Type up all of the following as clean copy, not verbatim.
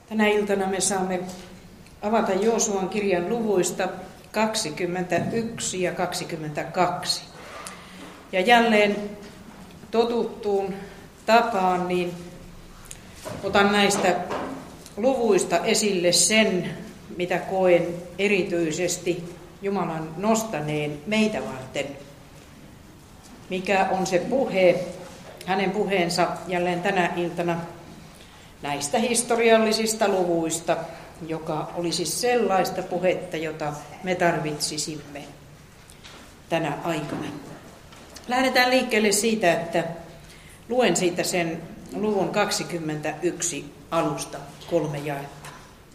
Tänä iltana me saamme avata Joosuan kirjan luvuista 21 ja 22. Ja jälleen totuttuun tapaan niin otan näistä luvuista esille sen, mitä koen erityisesti Jumalan nostaneen meitä varten. Mikä on se puhe, hänen puheensa jälleen tänä iltana näistä historiallisista luvuista, joka olisi sellaista puhetta, jota me tarvitsisimme tänä aikana. Lähdetään liikkeelle siitä, että luen siitä sen luvun 21 alusta 3 jaetta.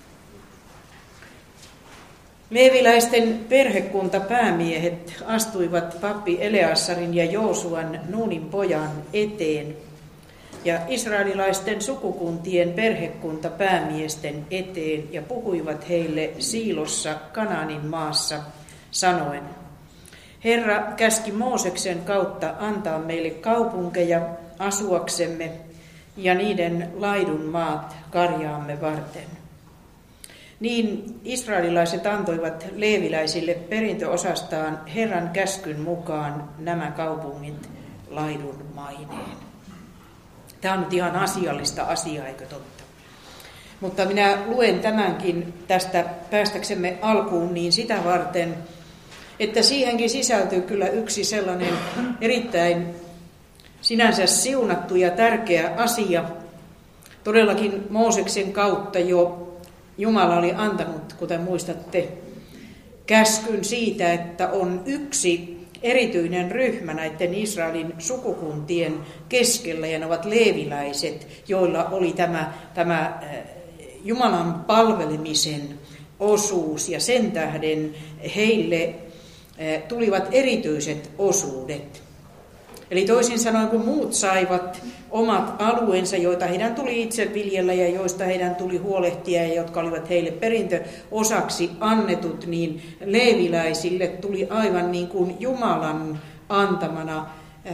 Leeviläisten perhekuntapäämiehet astuivat pappi Eleasarin ja Joosuan Nuunin pojan eteen ja israelilaisten sukukuntien perhekuntapäämiesten eteen ja puhuivat heille Siilossa Kanaanin maassa sanoen: Herra käski Mooseksen kautta antaa meille kaupunkeja asuaksemme ja niiden laidun maat karjaamme varten. Niin israelilaiset antoivat leeviläisille perintöosastaan Herran käskyn mukaan nämä kaupungit laidun maineen. Tämä on nyt ihan asiallista asiaa, eikö totta? Mutta minä luen tämänkin tästä päästäksemme alkuun niin sitä varten, että siihenkin sisältyy kyllä yksi sellainen erittäin sinänsä siunattu ja tärkeä asia. Todellakin Mooseksen kautta jo Jumala oli antanut, kuten muistatte, käskyn siitä, että on yksi erityinen ryhmä näiden Israelin sukukuntien keskellä, ja ne ovat leeviläiset, joilla oli tämä Jumalan palvelemisen osuus, ja sen tähden heille tulivat erityiset osuudet. Eli toisin sanoen, kun muut saivat omat alueensa, joita heidän tuli itse viljellä ja joista heidän tuli huolehtia ja jotka olivat heille perintöosaksi annetut, niin leeviläisille tuli aivan niin kuin Jumalan antamana,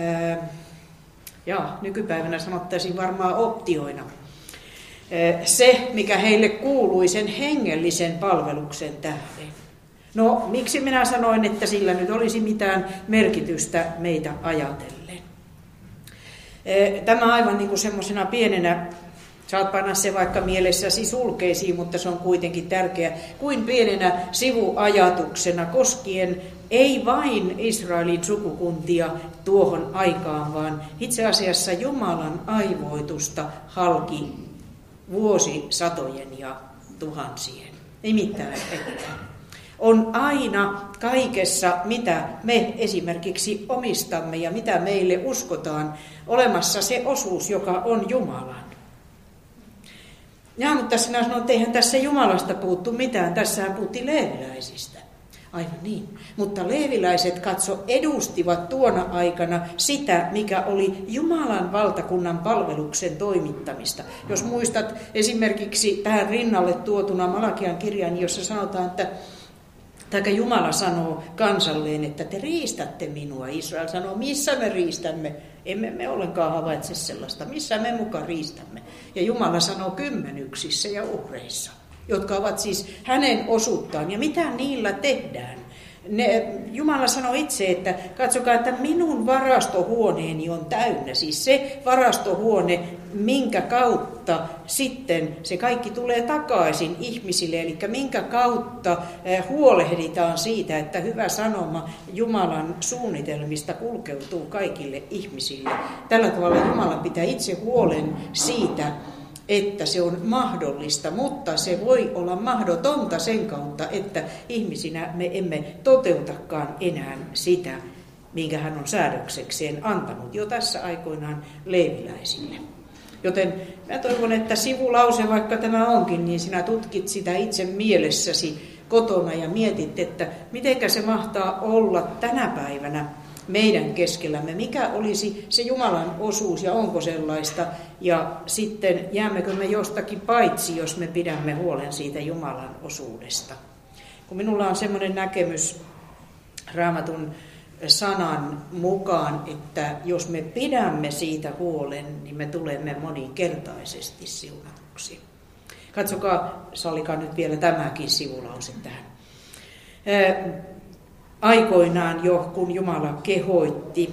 nykypäivänä sanottaisiin varmaan optioina, se, mikä heille kuului sen hengellisen palveluksen tähden. No, miksi minä sanoin, että sillä nyt olisi mitään merkitystä meitä ajatellen? Tämä aivan niin kuin semmoisena pienenä, saat panna se vaikka mielessäsi sulkeisiin, mutta se on kuitenkin tärkeä, kuin pienenä sivuajatuksena koskien ei vain Israelin sukukuntia tuohon aikaan, vaan itse asiassa Jumalan aivoitusta halki vuosisatojen ja tuhansien. Ei mitään mitään. On aina kaikessa, mitä me esimerkiksi omistamme ja mitä meille uskotaan, olemassa se osuus, joka on Jumalan. Ja, mutta sinä sanoit, että eihän tässä Jumalasta puuttu mitään, tässähän puhuttiin leeviläisistä. Aivan niin. Mutta leeviläiset edustivat tuona aikana sitä, mikä oli Jumalan valtakunnan palveluksen toimittamista. Jos muistat esimerkiksi tähän rinnalle tuotuna Malakian kirjan, jossa sanotaan, että Jumala sanoo kansalleen, että te riistätte minua. Israel sanoo, missä me riistämme? Emme me ollenkaan havaitse sellaista. Missä me muka riistämme? Ja Jumala sanoo kymmenyksissä ja uhreissa, jotka ovat siis hänen osuuttaan. Ja mitä niillä tehdään? Jumala sanoi itse, että katsokaa, että minun varastohuoneeni on täynnä. Siis se varastohuone, minkä kautta sitten se kaikki tulee takaisin ihmisille. Eli minkä kautta huolehditaan siitä, että hyvä sanoma Jumalan suunnitelmista kulkeutuu kaikille ihmisille. Tällä tavalla Jumala pitää itse huolen siitä, että se on mahdollista, mutta se voi olla mahdotonta sen kautta, että ihmisinä me emme toteutakaan enää sitä, minkä hän on säädöksekseen antanut jo tässä aikoinaan leeviläisille. Joten mä toivon, että sivulause, vaikka tämä onkin, niin sinä tutkit sitä itse mielessäsi kotona ja mietit, että mitenkä se mahtaa olla tänä päivänä meidän keskellämme, mikä olisi se Jumalan osuus ja onko sellaista, ja sitten jäämmekö me jostakin paitsi, jos me pidämme huolen siitä Jumalan osuudesta. Kun minulla on semmoinen näkemys Raamatun sanan mukaan, että jos me pidämme siitä huolen, niin me tulemme moninkertaisesti siunatuksi. Katsokaa, sallikaa nyt vielä tämäkin sivulause tähän. Aikoinaan jo, kun Jumala kehoitti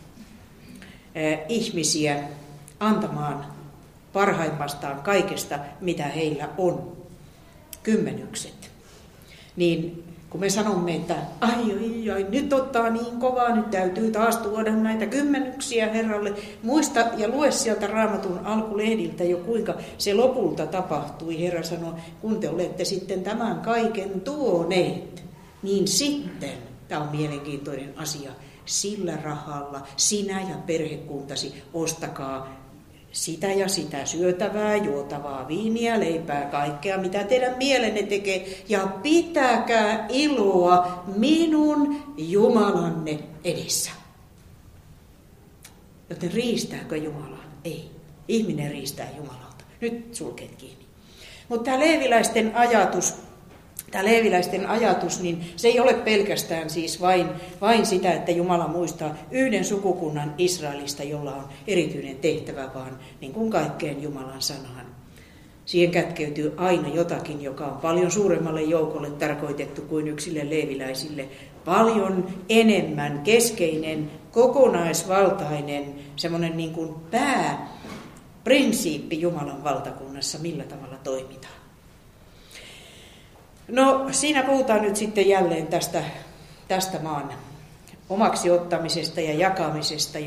ihmisiä antamaan parhaimmastaan kaikesta, mitä heillä on, kymmenykset, niin kun me sanomme, että ai, nyt ottaa niin kovaa, nyt täytyy taas tuoda näitä kymmenyksiä Herralle. Muista ja lue sieltä Raamatun alkulehdiltä jo, kuinka se lopulta tapahtui. Herra sanoi, kun te olette sitten tämän kaiken tuoneet, niin sitten, tämä on mielenkiintoinen asia, sillä rahalla sinä ja perhekuntasi ostakaa sitä ja sitä syötävää, juotavaa, viiniä, leipää, kaikkea, mitä teidän mielenne tekee. Ja pitäkää iloa minun Jumalanne edessä. Joten riistääkö Jumala? Ei. Ihminen riistää Jumalalta. Nyt sulkeet kiinni. Mutta tämä leeviläisten ajatus, niin se ei ole pelkästään siis vain sitä, että Jumala muistaa yhden sukukunnan Israelista, jolla on erityinen tehtävä, vaan niin kuin kaikkeen Jumalan sanaan. Siihen kätkeytyy aina jotakin, joka on paljon suuremmalle joukolle tarkoitettu kuin yksille leeviläisille. Paljon enemmän keskeinen, kokonaisvaltainen, semmoinen niin kuin pääprinsiippi Jumalan valtakunnassa, millä tavalla toimitaan. No, siinä puhutaan nyt sitten jälleen tästä maan omaksi ottamisesta ja jakamisesta.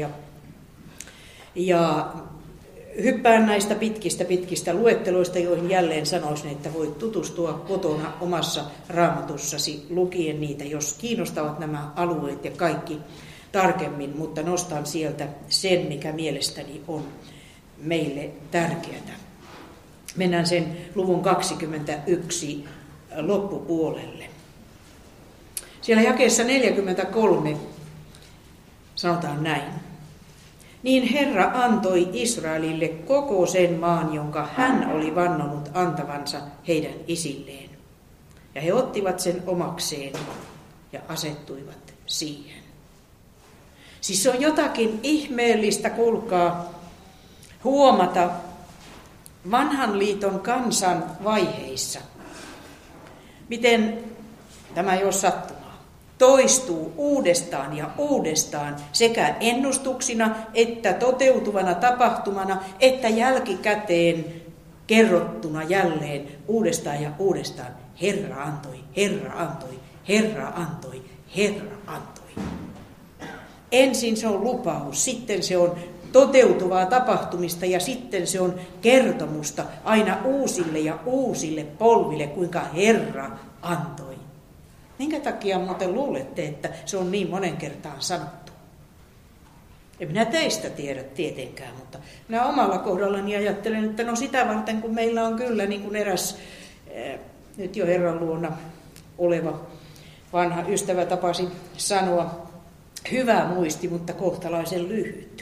Ja hyppään näistä pitkistä luetteloista, joihin jälleen sanoisin, että voit tutustua kotona omassa Raamatussasi lukien niitä, jos kiinnostavat nämä alueet ja kaikki tarkemmin, mutta nostan sieltä sen, mikä mielestäni on meille tärkeää. Mennään sen luvun 21 loppupuolelle. Siellä jakeessa 43 sanotaan näin. Niin Herra antoi Israelille koko sen maan, jonka hän oli vannonut antavansa heidän isilleen. Ja he ottivat sen omakseen ja asettuivat siihen. Siis se on jotakin ihmeellistä, kuulkaa, huomata vanhan liiton kansan vaiheissa. Miten tämä ei ole sattumaa? Toistuu uudestaan ja uudestaan sekä ennustuksina että toteutuvana tapahtumana että jälkikäteen kerrottuna jälleen uudestaan ja uudestaan. Herra antoi, Herra antoi, Herra antoi, Herra antoi. Ensin se on lupaus, sitten se on toteutuvaa tapahtumista ja sitten se on kertomusta aina uusille ja uusille polville, kuinka Herra antoi. Minkä takia muuten luulette, että se on niin monen kertaan sanottu? En minä teistä tiedä tietenkään, mutta minä omalla kohdallani ajattelen, että no sitä varten, kun meillä on kyllä niin kuin eräs nyt jo Herran luona oleva vanha ystävä tapasi sanoa, hyvä muisti, mutta kohtalaisen lyhyt.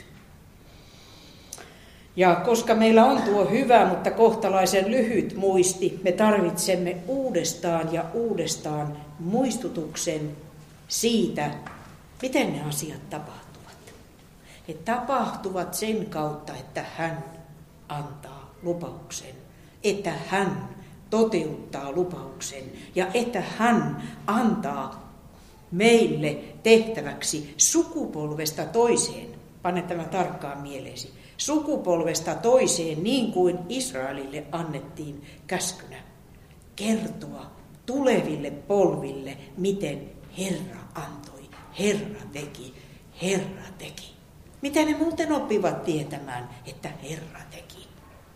Ja koska meillä on tuo hyvä, mutta kohtalaisen lyhyt muisti, me tarvitsemme uudestaan ja uudestaan muistutuksen siitä, miten ne asiat tapahtuvat. He tapahtuvat sen kautta, että hän antaa lupauksen, että hän toteuttaa lupauksen ja että hän antaa meille tehtäväksi sukupolvesta toiseen. Pane tämä tarkkaan mieleesi. Sukupolvesta toiseen, niin kuin Israelille annettiin käskynä. Kertoa tuleville polville, miten Herra antoi, Herra teki, Herra teki. Miten ne muuten oppivat tietämään, että Herra teki?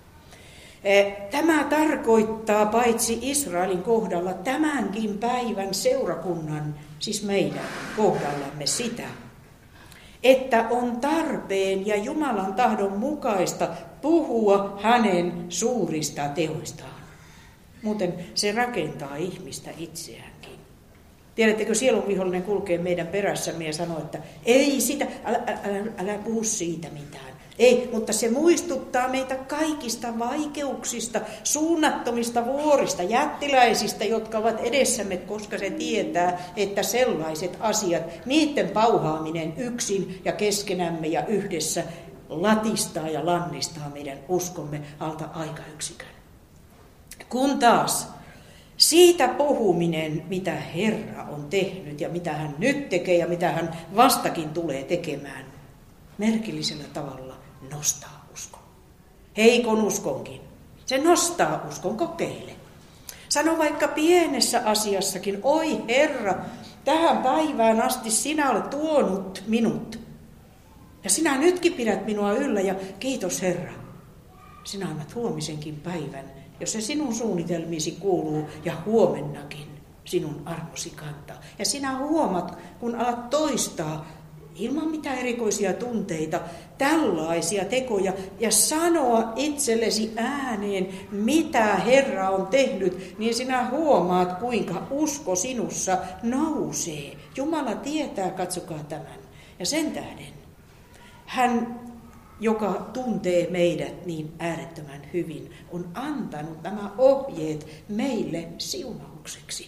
Tämä tarkoittaa paitsi Israelin kohdalla tämänkin päivän seurakunnan, siis meidän kohdallamme sitä, että on tarpeen ja Jumalan tahdon mukaista puhua hänen suurista teoistaan. Muuten se rakentaa ihmistä itseäänkin. Tiedättekö, sielun vihollinen kulkee meidän perässämme ja sanoo, että ei sitä, älä puhu siitä mitään. Ei, mutta se muistuttaa meitä kaikista vaikeuksista, suunnattomista vuorista, jättiläisistä, jotka ovat edessämme, koska se tietää, että sellaiset asiat, niiden pauhaaminen yksin ja keskenämme ja yhdessä latistaa ja lannistaa meidän uskomme alta aikayksikön. Kun taas siitä puhuminen, mitä Herra on tehnyt ja mitä hän nyt tekee ja mitä hän vastakin tulee tekemään, merkillisellä tavalla nostaa uskon. Heikon uskonkin. Se nostaa uskon, kokeile. Sano vaikka pienessä asiassakin, oi Herra, tähän päivään asti sinä olet tuonut minut. Ja sinä nytkin pidät minua yllä ja kiitos Herra. Sinä annat huomisenkin päivän, jos se sinun suunnitelmiisi kuuluu ja huomennakin sinun armosi kantaa. Ja sinä huomat, kun alat toistaa ilman mitään erikoisia tunteita, tällaisia tekoja ja sanoa itsellesi ääneen, mitä Herra on tehnyt, niin sinä huomaat, kuinka usko sinussa nousee. Jumala tietää, katsokaa tämän. Ja sen tähden hän, joka tuntee meidät niin äärettömän hyvin, on antanut nämä ohjeet meille siunaukseksi.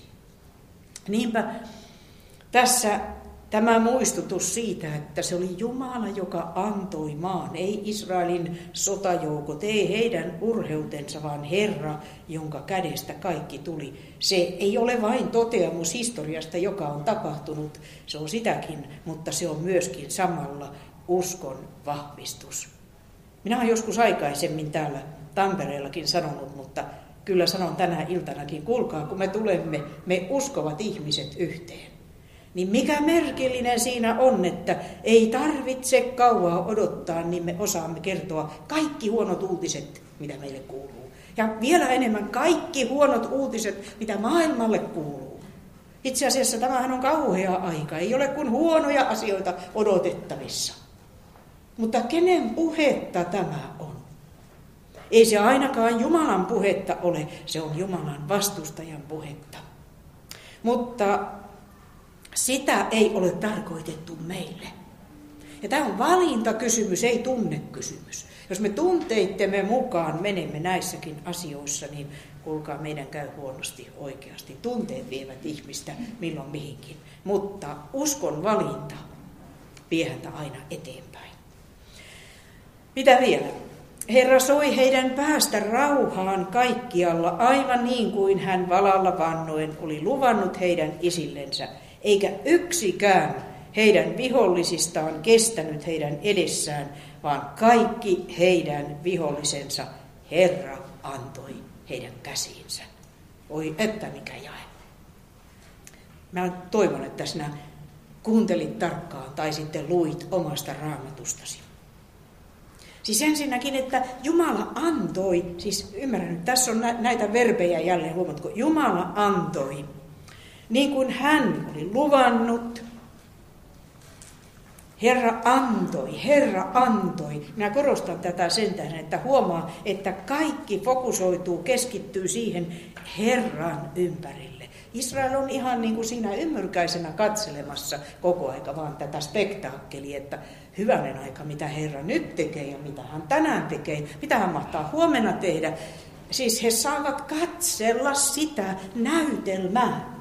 Niinpä tässä tämä muistutus siitä, että se oli Jumala, joka antoi maan, ei Israelin sotajoukot, ei heidän urheutensa, vaan Herra, jonka kädestä kaikki tuli. Se ei ole vain toteamus historiasta, joka on tapahtunut, se on sitäkin, mutta se on myöskin samalla uskon vahvistus. Minä olen joskus aikaisemmin täällä Tampereellakin sanonut, mutta kyllä sanon tänä iltanakin, kuulkaa, kun me tulemme, me uskovat ihmiset yhteen. Niin mikä merkillinen siinä on, että ei tarvitse kauaa odottaa, niin me osaamme kertoa kaikki huonot uutiset, mitä meille kuuluu. Ja vielä enemmän kaikki huonot uutiset, mitä maailmalle kuuluu. Itse asiassa tämähän on kauhea aika, ei ole kuin huonoja asioita odotettavissa. Mutta kenen puhetta tämä on? Ei se ainakaan Jumalan puhetta ole, se on Jumalan vastustajan puhetta. Mutta sitä ei ole tarkoitettu meille. Ja tämä on valintakysymys, ei tunnekysymys. Jos me tunteittemme mukaan menemme näissäkin asioissa, niin kuulkaa, meidän käy huonosti oikeasti. Tunteet vievät ihmistä milloin mihinkin. Mutta uskon valinta vie häntä aina eteenpäin. Mitä vielä? Herra soi heidän päästä rauhaan kaikkialla, aivan niin kuin hän valalla vannoen oli luvannut heidän isillensä. Eikä yksikään heidän vihollisistaan kestänyt heidän edessään, vaan kaikki heidän vihollisensa Herra antoi heidän käsiinsä. Oi, että mikä jae. Mä toivon, että sinä kuuntelit tarkkaan tai sitten luit omasta raamatustasi. Siis ensinnäkin, että Jumala antoi, siis ymmärrän nyt, tässä on näitä verbejä jälleen, huomatko, Jumala antoi. Niin kuin hän oli luvannut, Herra antoi. Minä korostan tätä sen tähden, että huomaa, että kaikki fokusoituu, keskittyy siihen Herran ympärille. Israel on ihan niin kuin siinä ymmyrkäisenä katselemassa koko aika vaan tätä spektaakkelia, että hyvänen aika, mitä Herra nyt tekee ja mitä hän tänään tekee, mitä hän mahtaa huomenna tehdä. Siis he saavat katsella sitä näytelmää.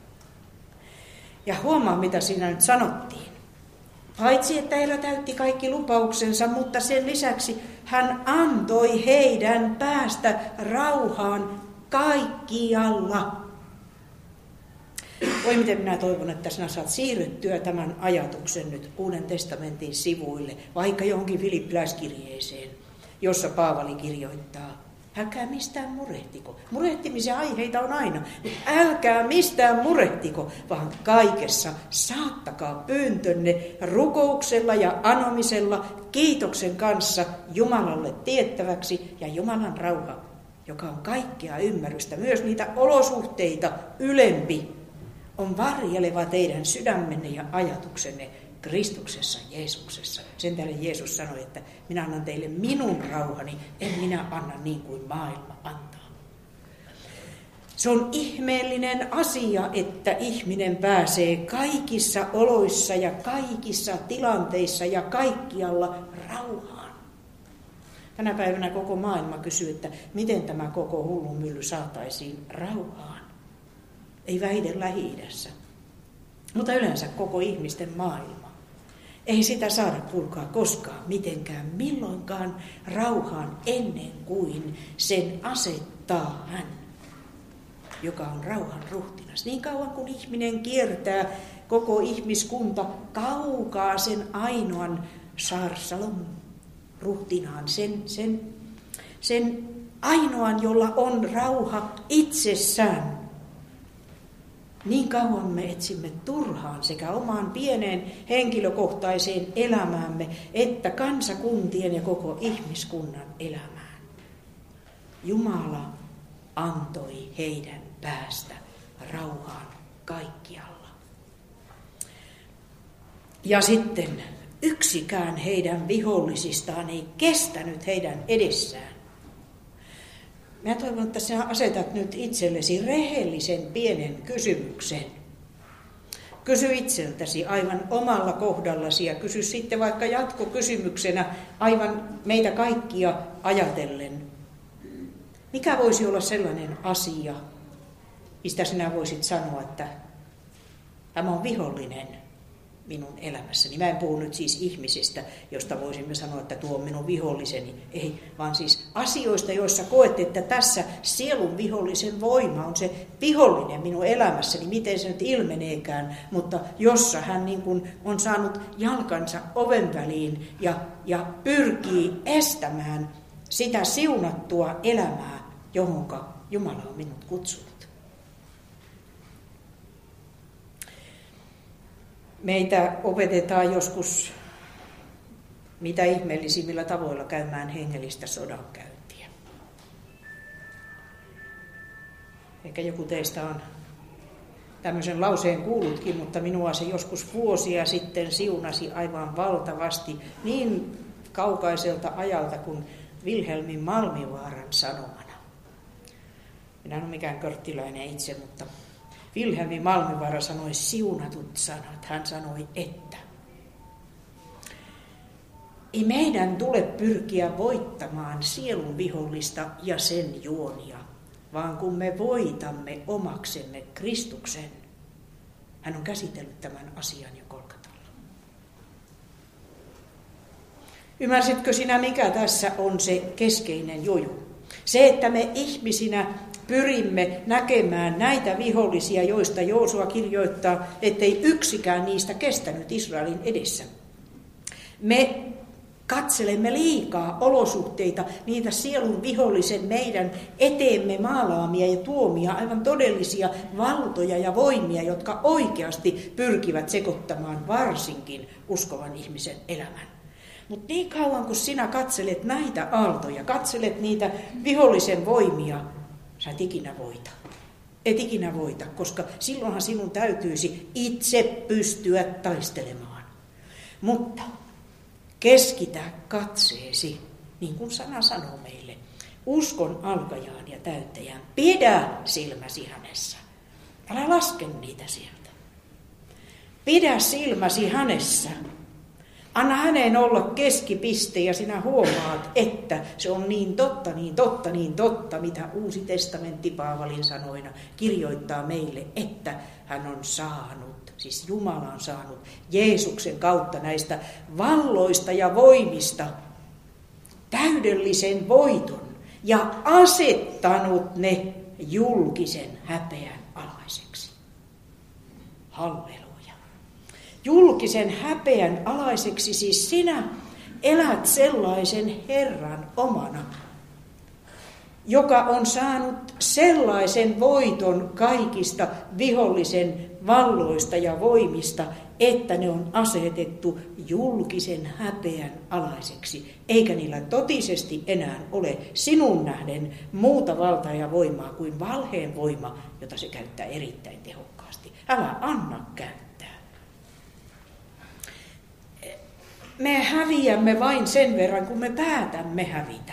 Ja huomaa, mitä siinä nyt sanottiin. Paitsi, että Herra täytti kaikki lupauksensa, mutta sen lisäksi hän antoi heidän päästä rauhaan kaikkialla. Oi, miten minä toivon, että sinä saat siirrettyä tämän ajatuksen nyt Uuden testamentin sivuille, vaikka johonkin Filippiläiskirjeeseen, jossa Paavali kirjoittaa. Älkää mistään murehtiko. Murehtimisen aiheita on aina, mutta älkää mistään murehtiko, vaan kaikessa saattakaa pyyntönne rukouksella ja anomisella kiitoksen kanssa Jumalalle tiettäväksi, ja Jumalan rauha, joka on kaikkea ymmärrystä, myös niitä olosuhteita ylempi, on varjeleva teidän sydämenne ja ajatuksenne Kristuksessa, Jeesuksessa. Sen tähden Jeesus sanoi, että minä annan teille minun rauhani, en minä anna niin kuin maailma antaa. Se on ihmeellinen asia, että ihminen pääsee kaikissa oloissa ja kaikissa tilanteissa ja kaikkialla rauhaan. Tänä päivänä koko maailma kysyy, että miten tämä koko hullunmylly saataisiin rauhaan. Ei vähiten Lähi-idässä, mutta yleensä koko ihmisten maailma. Ei sitä saada, kuulkaa, koskaan, mitenkään, milloinkaan rauhaan ennen kuin sen asettaa hän joka on rauhan ruhtinas. Niin kauan kuin ihminen kiertää koko ihmiskunta kaukaa sen ainoan Sar Salom ruhtinaan, sen ainoan, jolla on rauha itsessään. Niin kauan me etsimme turhaan sekä omaan pieneen henkilökohtaiseen elämäämme, että kansakuntien ja koko ihmiskunnan elämään. Jumala antoi heidän päästä rauhaan kaikkialla. Ja sitten yksikään heidän vihollisistaan ei kestänyt heidän edessään. Mä toivon, että sinä asetat nyt itsellesi rehellisen pienen kysymyksen. Kysy itseltäsi aivan omalla kohdallasi ja kysy sitten vaikka jatkokysymyksenä aivan meitä kaikkia ajatellen. Mikä voisi olla sellainen asia, mistä sinä voisit sanoa, että tämä on vihollinen minun elämässäni. Mä en puhu nyt siis ihmisistä, josta voisimme sanoa, että tuo on minun viholliseni. Ei, vaan siis asioista, joissa koet, että tässä sielun vihollisen voima on se vihollinen minun elämässäni, miten se nyt ilmeneekään, mutta jossa hän niin kuin on saanut jalkansa oven väliin ja pyrkii estämään sitä siunattua elämää, johonka Jumala on minut kutsunut. Meitä opetetaan joskus mitä ihmeellisimmillä tavoilla käymään hengellistä sodankäyntiä. Ehkä joku teistä on tämmöisen lauseen kuullutkin, mutta minua se joskus vuosia sitten siunasi aivan valtavasti niin kaukaiselta ajalta kuin Vilhelmin Malmivaaran sanomana. Minä en ole mikään körttiläinen itse, mutta Vilhelmi Malmivaara sanoi siunatut sanat. Hän sanoi, että ei meidän tule pyrkiä voittamaan sielun vihollista ja sen juonia, vaan kun me voitamme omaksemme Kristuksen. Hän on käsitellyt tämän asian jo Golgatalla. Ymmärsitkö sinä, mikä tässä on se keskeinen juju? Se, että me ihmisinä pyrimme näkemään näitä vihollisia, joista Joosua kirjoittaa, ettei yksikään niistä kestänyt Israelin edessä. Me katselemme liikaa olosuhteita, niitä sielun vihollisen meidän eteemme maalaamia ja tuomia, aivan todellisia valtoja ja voimia, jotka oikeasti pyrkivät sekoittamaan varsinkin uskovan ihmisen elämän. Mutta niin kauan kun sinä katselet näitä aaltoja, katselet niitä vihollisen voimia, sä et ikinä voita. Et ikinä voita, koska silloinhan sinun täytyisi itse pystyä taistelemaan. Mutta keskitä katseesi, niin kuin sana sanoo meille, uskon alkajaan ja täyttäjään. Pidä silmäsi hänessä. Älä laske niitä sieltä. Pidä silmäsi hänessä. Anna hänen olla keskipiste ja sinä huomaat, että se on niin totta, niin totta, niin totta, mitä Uusi testamentti Paavalin sanoina kirjoittaa meille, että hän on saanut, siis Jumala on saanut Jeesuksen kautta näistä valloista ja voimista täydellisen voiton ja asettanut ne julkisen häpeän alaiseksi. Halleluja. Julkisen häpeän alaiseksi, siis sinä elät sellaisen Herran omana, joka on saanut sellaisen voiton kaikista vihollisen valloista ja voimista, että ne on asetettu julkisen häpeän alaiseksi, eikä niillä totisesti enää ole sinun nähden muuta valtaa ja voimaa kuin valheen voima, jota se käyttää erittäin tehokkaasti. Älä anna käyttää. Me häviämme vain sen verran, kun me päätämme hävitä.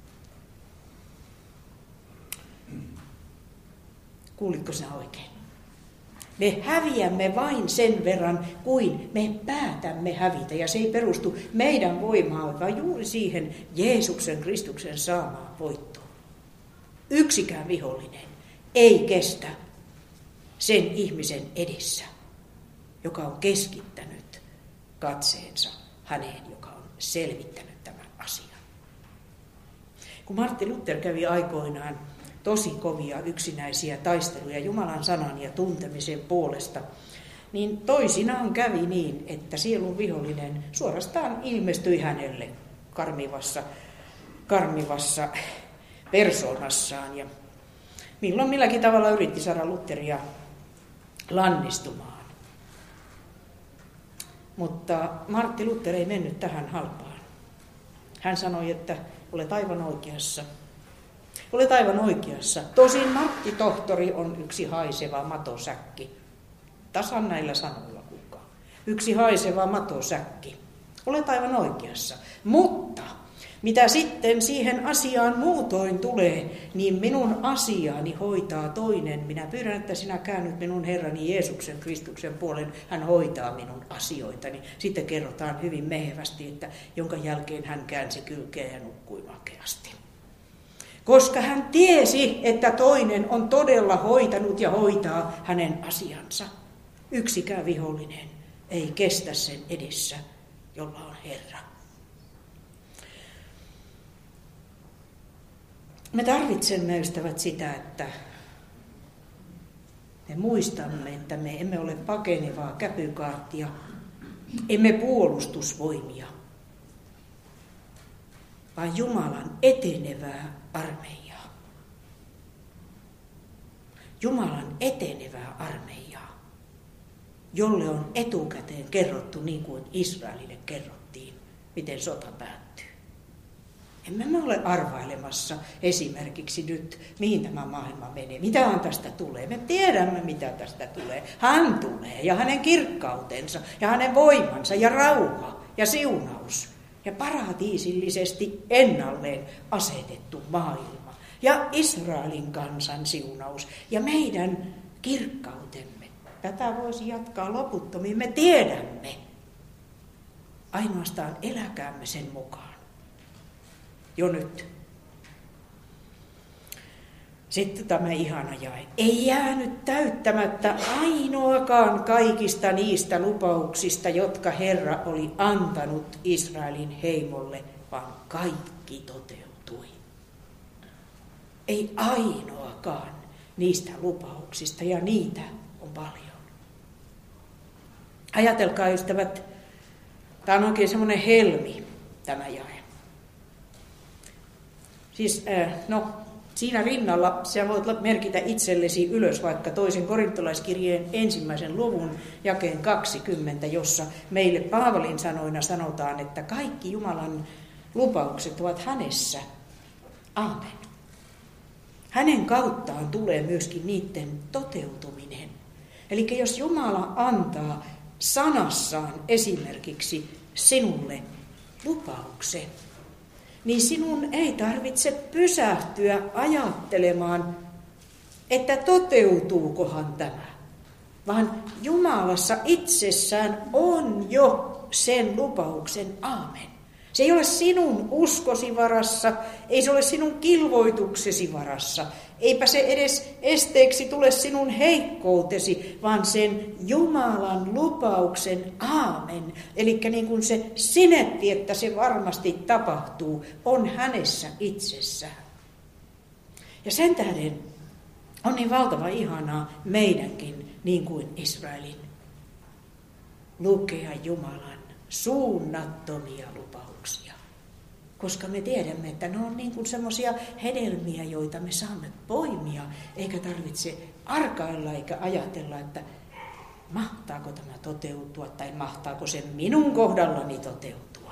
Kuulitko sinä oikein? Me häviämme vain sen verran, kuin me päätämme hävitä. Ja se ei perustu meidän voimaan, vaan juuri siihen Jeesuksen Kristuksen saamaan voittoon. Yksikään vihollinen ei kestä sen ihmisen edessä, joka on keskittänyt katseensa häneen, joka on selvittänyt tämän asian. Kun Martti Luther kävi aikoinaan tosi kovia yksinäisiä taisteluja Jumalan sanan ja tuntemisen puolesta, niin toisinaan kävi niin, että sielun vihollinen suorastaan ilmestyi hänelle karmivassa persoonassaan ja milloin milläkin tavalla yritti saada Lutheria lannistumaan. Mutta Martti Luther ei mennyt tähän halpaan. Hän sanoi, että olet aivan oikeassa. Olet aivan oikeassa. Tosin Matti tohtori on yksi haiseva matosäkki. Tasan näillä sanoilla kukaan. Yksi haiseva matosäkki. Olet aivan oikeassa. Mutta mitä sitten siihen asiaan muutoin tulee, niin minun asiaani hoitaa toinen. Minä pyydän, että sinä käännyt minun Herrani Jeesuksen Kristuksen puolen. Hän hoitaa minun asioitani. Sitten kerrotaan hyvin mehevästi, että jonka jälkeen hän käänsi kylkeä ja nukkui makeasti. Koska hän tiesi, että toinen on todella hoitanut ja hoitaa hänen asiansa. Yksikään vihollinen ei kestä sen edessä, jolla on Herra. Me tarvitsemme, ystävät, sitä, että me muistamme, että me emme ole pakenevaa käpykaartia, emme puolustusvoimia, vaan Jumalan etenevää armeijaa. Jumalan etenevää armeijaa, jolle on etukäteen kerrottu niin kuin Israelille kerrottiin, miten sota päättyy. Emme me ole arvailemassa esimerkiksi nyt, mihin tämä maailma menee, mitä tästä tulee. Me tiedämme, mitä tästä tulee. Hän tulee ja hänen kirkkautensa ja hänen voimansa ja rauha ja siunaus ja paratiisillisesti ennalleen asetettu maailma ja Israelin kansan siunaus ja meidän kirkkautemme. Tätä voisi jatkaa loputtomiin. Me tiedämme. Ainoastaan eläkäämme sen mukaan. Jo nyt. Sitten tämä ihana jae. Ei jäänyt täyttämättä ainoakaan kaikista niistä lupauksista, jotka Herra oli antanut Israelin heimolle, vaan kaikki toteutui. Ei ainoakaan niistä lupauksista, ja niitä on paljon. Ajatelkaa, ystävät, tämä on oikein semmoinen helmi, tämä jae. Siis, siinä rinnalla sä voit merkitä itsellesi ylös vaikka 2. korintolaiskirjeen 1. luvun jakeen 20, jossa meille Paavalin sanoina sanotaan, että kaikki Jumalan lupaukset ovat hänessä. Aamen. Hänen kauttaan tulee myöskin niiden toteutuminen. Eli jos Jumala antaa sanassaan esimerkiksi sinulle lupauksen, niin sinun ei tarvitse pysähtyä ajattelemaan, että toteutuukohan tämä. Vaan Jumalassa itsessään on jo sen lupauksen aamen. Se ei ole sinun uskosi varassa, ei se ole sinun kilvoituksesi varassa. Eipä se edes esteeksi tule sinun heikkoutesi, vaan sen Jumalan lupauksen aamen. Eli niin kuin se sinetti, että se varmasti tapahtuu, on hänessä itsessään. Ja sen tähden on niin valtava ihanaa meidänkin, niin kuin Israelin, lukea Jumalan suunnattomia lupauksia. Koska me tiedämme, että ne on niin kuin semmoisia hedelmiä, joita me saamme poimia, eikä tarvitse arkailla eikä ajatella, että mahtaako tämä toteutua tai mahtaako se minun kohdallani toteutua.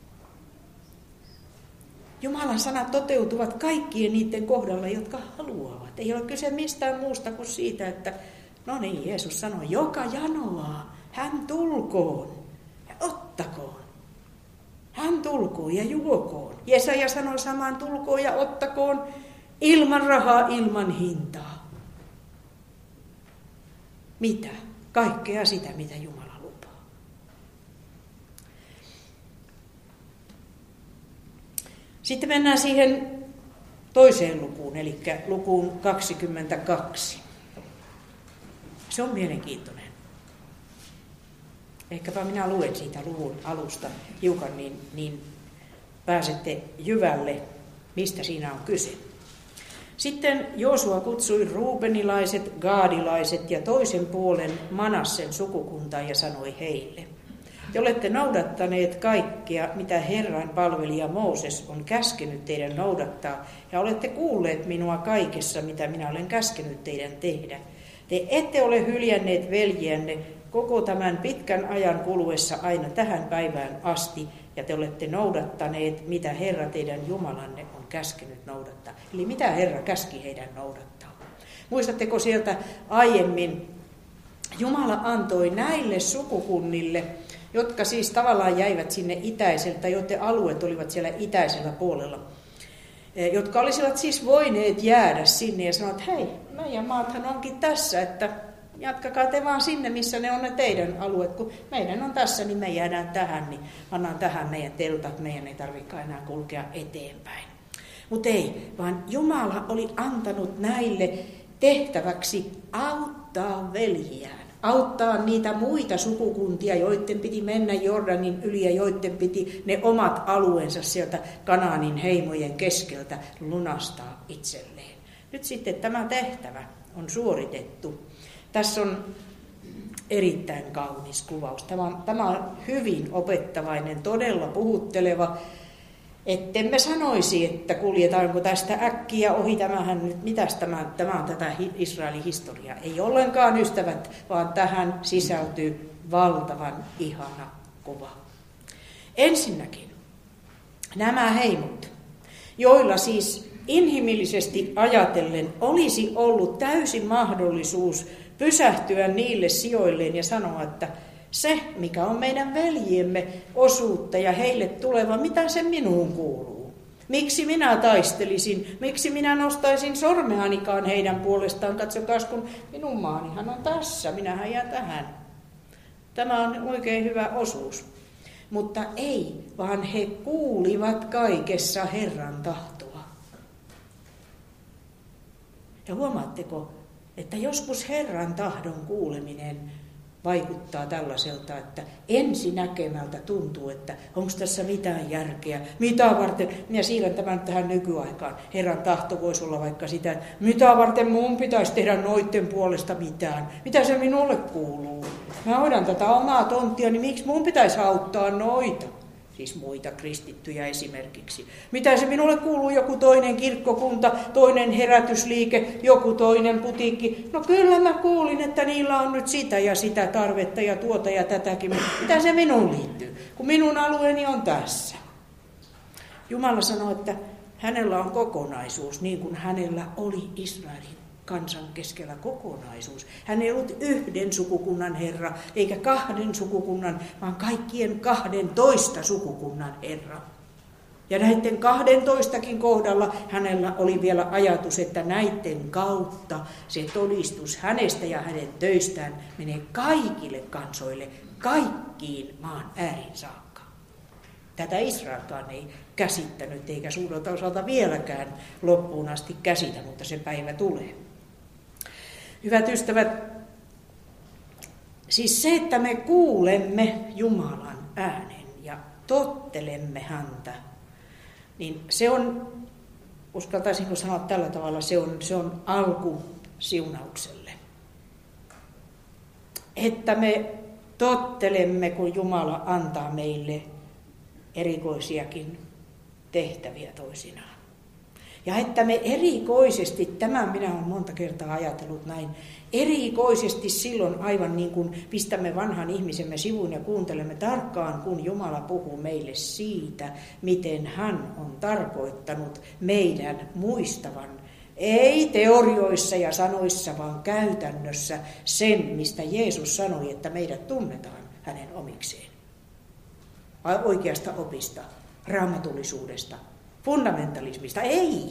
Jumalan sanat toteutuvat kaikkien niiden kohdalla, jotka haluavat. Ei ole kyse mistään muusta kuin siitä, että no niin, Jeesus sanoi, joka janoaa, hän tulkoon ja ottakoon. Hän tulkoon ja juokoon. Jesaja sanoi samaan, tulkoon ja ottakoon ilman rahaa, ilman hintaa. Mitä? Kaikkea sitä, mitä Jumala lupaa. Sitten mennään siihen toiseen lukuun, eli lukuun 22. Se on mielenkiintoinen. Ehkäpä minä luen siitä luvun alusta hiukan, niin pääsette jyvälle, mistä siinä on kyse. Sitten Joosua kutsui ruubenilaiset, gaadilaiset ja toisen puolen Manassen sukukuntaan ja sanoi heille: te olette noudattaneet kaikkea, mitä Herran palvelija Mooses on käskenyt teidän noudattaa, ja olette kuulleet minua kaikessa, mitä minä olen käskenyt teidän tehdä. Te ette ole hyljänneet veljiänne koko tämän pitkän ajan kuluessa aina tähän päivään asti, ja te olette noudattaneet, mitä Herra teidän Jumalanne on käskenyt noudattaa. Eli mitä Herra käski heidän noudattaa. Muistatteko sieltä aiemmin, Jumala antoi näille sukukunnille, jotka siis tavallaan jäivät sinne itäiseltä, joiden alueet olivat siellä itäisellä puolella, jotka olisivat siis voineet jäädä sinne ja sanoa, että hei, meidän maathan onkin tässä, että jatkakaa te vaan sinne, missä ne on ne teidän alueet, kun meidän on tässä, niin me jäädään tähän, niin pannaan tähän meidän teltat, meidän ei tarvitsekaan enää kulkea eteenpäin. Mutta ei, vaan Jumala oli antanut näille tehtäväksi auttaa veljiään. Auttaa niitä muita sukukuntia, joiden piti mennä Jordanin yli ja joiden piti ne omat alueensa sieltä Kanaanin heimojen keskeltä lunastaa itselleen. Nyt sitten tämä tehtävä on suoritettu. Tässä on erittäin kaunis kuvaus. Tämä on hyvin opettavainen, todella puhutteleva. Ettemme sanoisi, että kuljetaanko tästä äkkiä ohi, tämähän nyt, mitäs tämä on tätä Israelin historiaa. Ei ollenkaan, ystävät, vaan tähän sisältyy valtavan ihana kuva. Ensinnäkin nämä heimot, joilla siis inhimillisesti ajatellen olisi ollut täysi mahdollisuus pysähtyä niille sijoilleen ja sanoa, että se, mikä on meidän veljiemme osuutta ja heille tuleva, mitä se minuun kuuluu? Miksi minä taistelisin? Miksi minä nostaisin sormeanikaan heidän puolestaan? Katsokaas, kun minun maanihan on tässä, minähän jään tähän. Tämä on oikein hyvä osuus. Mutta ei, vaan he kuulivat kaikessa Herran tahtoa. Ja huomaatteko, että joskus Herran tahdon kuuleminen vaikuttaa tällaiselta, että ensinäkemältä tuntuu, että onko tässä mitään järkeä, mitä varten, minä siirrän tämän tähän nykyaikaan. Herran tahto voisi olla vaikka sitä, että mitä varten mun pitäisi tehdä noitten puolesta mitään, mitä se minulle kuuluu. Mä hoidan tätä omaa tonttia, niin miksi mun pitäisi auttaa noita? Siis muita kristittyjä esimerkiksi. Mitä se minulle kuuluu, joku toinen kirkkokunta, toinen herätysliike, joku toinen putiikki? No kyllä mä kuulin, että niillä on nyt sitä ja sitä tarvetta ja tuota ja tätäkin. Mitä se minuun liittyy, kun minun alueeni on tässä? Jumala sanoi, että hänellä on kokonaisuus, niin kuin hänellä oli Israelin kansan keskellä kokonaisuus. Hän ei ollut yhden sukukunnan Herra, eikä kahden sukukunnan, vaan kaikkien 12 sukukunnan Herra. Ja näiden 12kin kohdalla hänellä oli vielä ajatus, että näiden kautta se todistus hänestä ja hänen töistään menee kaikille kansoille, kaikkiin maan äärin saakka. Tätä Israelkaan ei käsittänyt, eikä suurelta osalta vieläkään loppuun asti käsitä, mutta se päivä tulee. Hyvät ystävät, siis se, että me kuulemme Jumalan äänen ja tottelemme häntä, niin se on, uskaltaisinko sanoa tällä tavalla, se on alku siunaukselle. Että me tottelemme, kun Jumala antaa meille erikoisiakin tehtäviä toisinaan. Ja että me erikoisesti, tämän minä olen monta kertaa ajatellut näin, erikoisesti silloin aivan niin kuin pistämme vanhan ihmisemme sivuun ja kuuntelemme tarkkaan, kun Jumala puhuu meille siitä, miten hän on tarkoittanut meidän muistavan, ei teorioissa ja sanoissa, vaan käytännössä sen, mistä Jeesus sanoi, että meidät tunnetaan hänen omikseen. Oikeasta opista, raamatullisuudesta, fundamentalismista.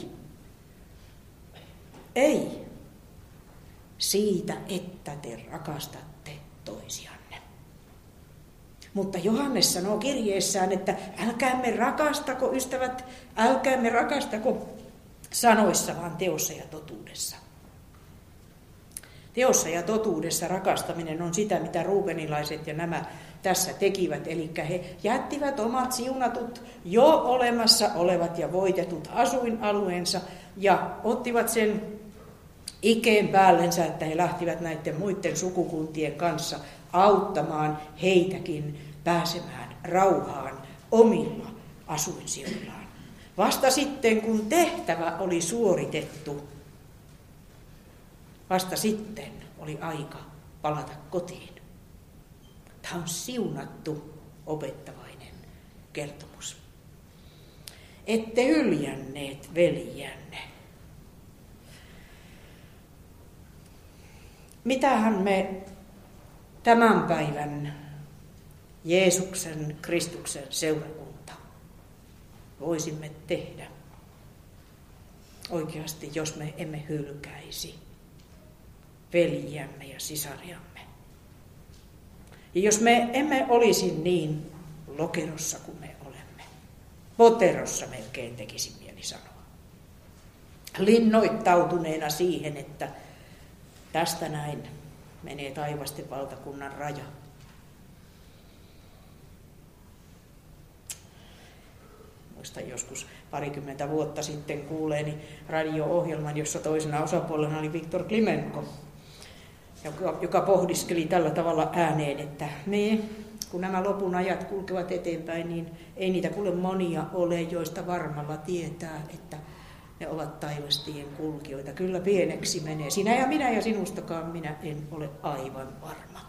Ei. Siitä, että te rakastatte toisianne. Mutta Johannes sanoo kirjeessään, että älkäämme rakastako, ystävät, älkäämme rakastako sanoissa, vaan teossa ja totuudessa. Teossa ja totuudessa rakastaminen on sitä, mitä ruubenilaiset ja nämä tässä tekivät. Eli he jättivät omat siunatut, jo olemassa olevat ja voitetut asuinalueensa ja ottivat sen ikeen päällensä, että he lähtivät näiden muiden sukukuntien kanssa auttamaan heitäkin pääsemään rauhaan omilla asuinsijoillaan. Vasta sitten, kun tehtävä oli suoritettu, vasta sitten oli aika palata kotiin. Tämä on siunattu opettavainen kertomus. Ette hyljänneet veljänne. Mitähän me tämän päivän Jeesuksen, Kristuksen seurakunta voisimme tehdä oikeasti, jos me emme hylkäisi veljiämme ja sisariamme. Ja jos me emme olisi niin lokerossa kuin me olemme, poterossa melkein tekisi mieli sanoa, linnoittautuneena siihen, että tästä näin menee taivasten valtakunnan raja. Muistan joskus 20 vuotta sitten kuuleeni radio-ohjelman, jossa toisena osapuolena oli Viktor Klimenko, joka pohdiskeli tällä tavalla ääneen, että kun nämä lopun ajat kulkevat eteenpäin, niin ei niitä kuule monia ole, joista varmalla tietää, että ne ovat taivastien kulkijoita. Kyllä pieneksi menee. Sinä ja minä ja sinustakaan minä en ole aivan varma.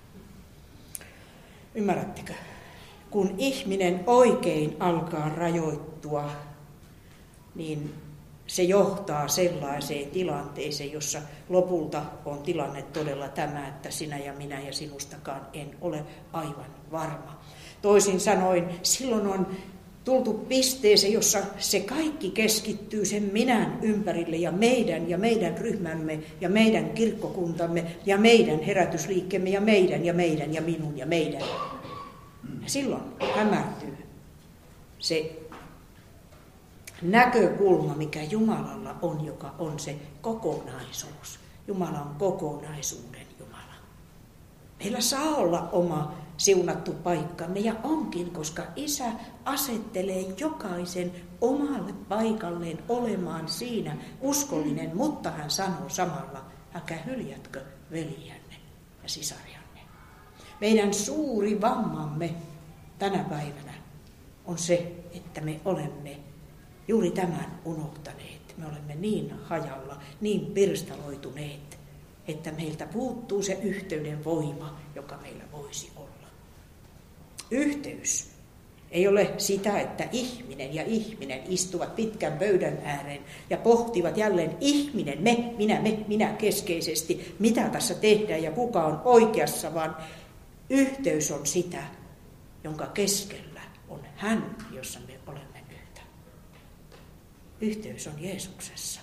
Ymmärrättekö? Kun ihminen oikein alkaa rajoittua, niin se johtaa sellaiseen tilanteeseen, jossa lopulta on tilanne todella tämä, että sinä ja minä ja sinustakaan en ole aivan varma. Toisin sanoen, silloin on tultu pisteeseen, jossa se kaikki keskittyy sen minän ympärille ja meidän ryhmämme ja meidän kirkkokuntamme ja meidän herätysliikkeemme ja meidän ja minun ja meidän. Ja silloin hämärtyy se näkökulma, mikä Jumalalla on, joka on se kokonaisuus. Jumala on kokonaisuuden Jumala. Meillä saa olla oma siunattu paikkamme ja onkin, koska Isä asettelee jokaisen omalle paikalleen olemaan siinä uskollinen, mutta hän sanoo samalla, älkää hyljätkö veljänne ja sisarianne. Meidän suuri vammamme tänä päivänä on se, että me olemme juuri tämän unohtaneet. Me olemme niin hajalla, niin pirstaloituneet, että meiltä puuttuu se yhteyden voima, joka meillä voisi olla. Yhteys ei ole sitä, että ihminen ja ihminen istuvat pitkän pöydän ääreen ja pohtivat jälleen ihminen, minä keskeisesti, mitä tässä tehdään ja kuka on oikeassa, vaan yhteys on sitä, jonka keskellä on hän, jossa me olemme yhtä. Yhteys on Jeesuksessa.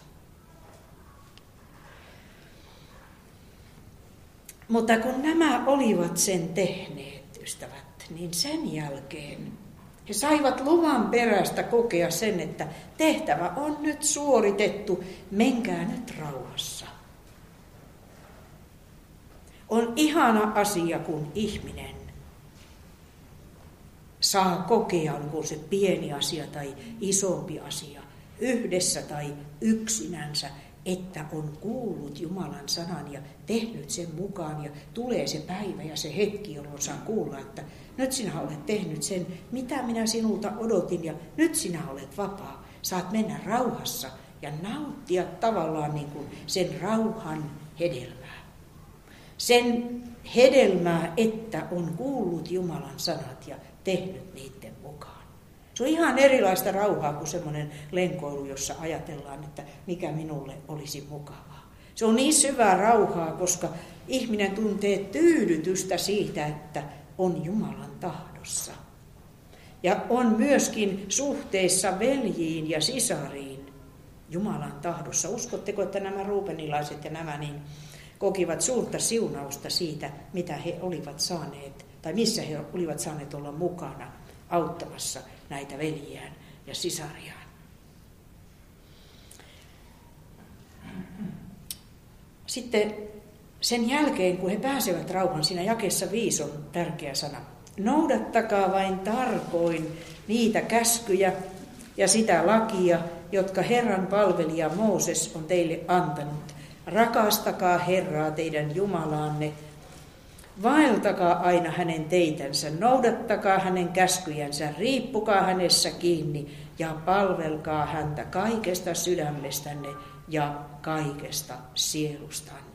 Mutta kun nämä olivat sen tehneet, ystävät, niin sen jälkeen he saivat luvan perästä kokea sen, että tehtävä on nyt suoritettu, menkää nyt rauhassa. On ihana asia, kun ihminen saa kokea, onko se pieni asia tai isompi asia, yhdessä tai yksinänsä, että on kuullut Jumalan sanan ja tehnyt sen mukaan ja tulee se päivä ja se hetki, jolloin saa kuulla, että nyt sinä olet tehnyt sen, mitä minä sinulta odotin ja nyt sinä olet vapaa. Saat mennä rauhassa ja nauttia tavallaan niin kuin sen rauhan hedelmää. Sen hedelmää, että on kuullut Jumalan sanat ja tehnyt niiden mukaan. Se on ihan erilaista rauhaa kuin semmoinen lenkoilu, jossa ajatellaan, että mikä minulle olisi mukavaa. Se on niin syvää rauhaa, koska ihminen tuntee tyydytystä siitä, että on Jumalan tahdossa. Ja on myöskin suhteessa veljiin ja sisariin Jumalan tahdossa. Uskotteko, että nämä ruubenilaiset ja nämä niin kokivat suurta siunausta siitä, mitä he olivat saaneet, tai missä he olivat saaneet olla mukana auttamassa näitä veljiään ja sisariaan. Sitten sen jälkeen, kun he pääsevät rauhaan, siinä jakeessa 5 on tärkeä sana. Noudattakaa vain tarkoin niitä käskyjä ja sitä lakia, jotka Herran palvelija Mooses on teille antanut. Rakastakaa Herraa teidän Jumalaanne. Vaeltakaa aina hänen teitänsä, noudattakaa hänen käskyjänsä, riippukaa hänessä kiinni ja palvelkaa häntä kaikesta sydämestänne ja kaikesta sielustanne.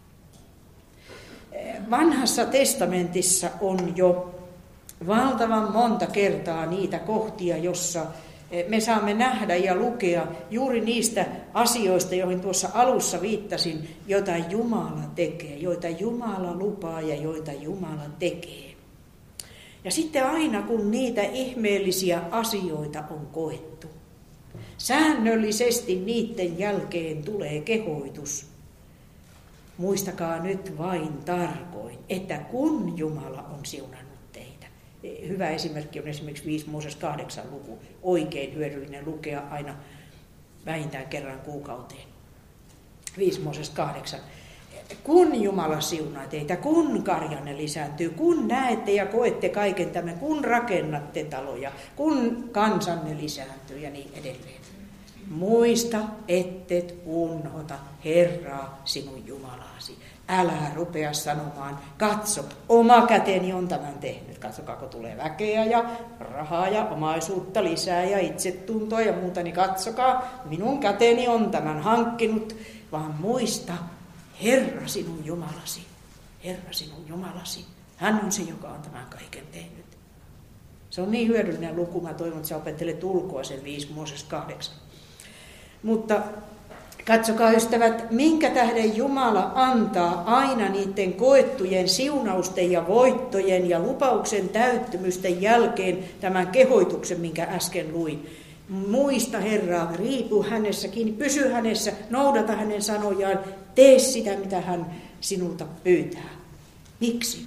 Vanhassa testamentissa on jo valtavan monta kertaa niitä kohtia, jossa me saamme nähdä ja lukea juuri niistä asioista, joihin tuossa alussa viittasin, joita Jumala tekee, joita Jumala lupaa ja joita Jumala tekee. Ja sitten aina kun niitä ihmeellisiä asioita on koettu, säännöllisesti niiden jälkeen tulee kehoitus. Muistakaa nyt vain tarkoin, että kun Jumala on siunannut teitä. Hyvä esimerkki on esimerkiksi 5 Mooses 8 luku. Oikein hyödyllinen lukea aina vähintään kerran kuukauteen. 5 Mooses 8. Kun Jumala siunaa teitä, kun karjanne lisääntyy, kun näette ja koette kaiken tämän, kun rakennatte taloja, kun kansanne lisääntyy ja niin edelleen. Muista, ettet unohda Herraa sinun Jumalasi. Älä rupea sanomaan, katso, oma käteni on tämän tehnyt. Katsokaa, kun tulee väkeä ja rahaa ja omaisuutta lisää ja itsetuntoa ja muuta, niin katsokaa, minun käteni on tämän hankkinut. Vaan muista, Herra sinun Jumalasi. Herra sinun Jumalasi. Hän on se, joka on tämän kaiken tehnyt. Se on niin hyödyllinen luku, mä toivon, että sä opettelet ulkoa sen 5 Mooses 8. Mutta katsokaa ystävät, minkä tähden Jumala antaa aina niiden koettujen siunausten ja voittojen ja lupauksen täyttymysten jälkeen tämän kehoituksen, minkä äsken luin. Muista Herraa, riipu hänessä kiinni, pysy hänessä, noudata hänen sanojaan, tee sitä, mitä hän sinulta pyytää. Miksi?